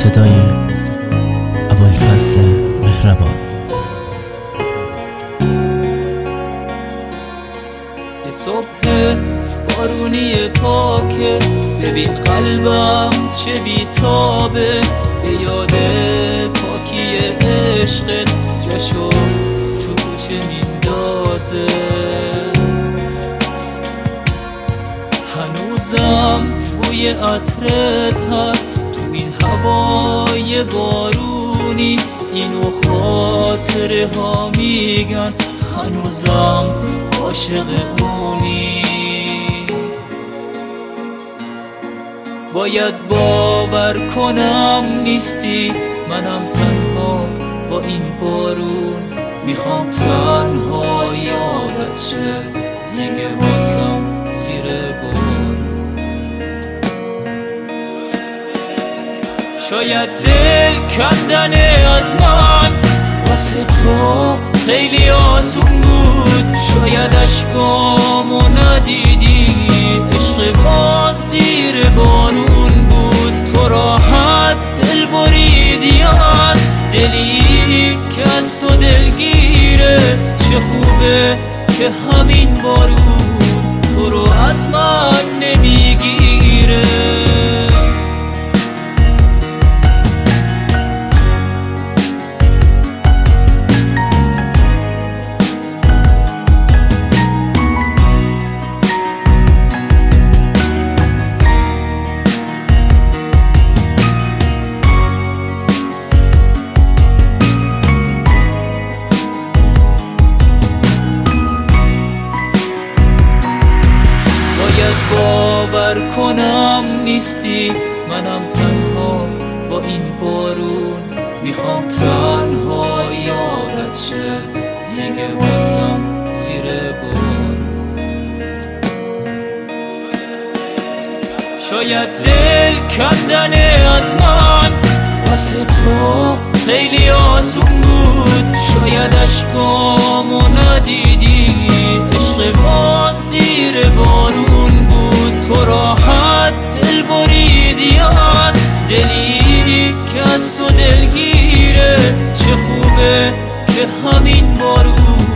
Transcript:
صدای ابوالفضل مهربان. یه صبح بارونی پاکه، ببین قلبم چه بیتابه، به یاد پاکی عشقت جاشو تو کوچه میندازه. هنوزم بوی عطرت هست تو این هوای بارونی، اینو خاطره ها میگن هنوزم عاشق اونی. باید باور کنم نیستی، منم تنها با این بارون، میخوام تنها یادت شه دیگه واسم زیر بارون. شاید دل کندن از من واسه تو خیلی آسون بود، شاید اشکامو ندیدی، عشق باز زیر بارون بود. تو راحت دل بریدی از دلی که از تو دلگیره، چه خوبه که همین بارون تو رو از من نمیگیره. باور کنم نیستی، منم تنها با این بارون، میخوام تنها یادت شه دیگه واسم زیر بارون. شاید دل کندن از من واسه تو خیلی آسون بود، شاید اشکامو ندیدی، عشق باز زیر بارون بود. تو راحت دل بریدی از دلی که از تو دلگیره، چه خوبه که همین بارون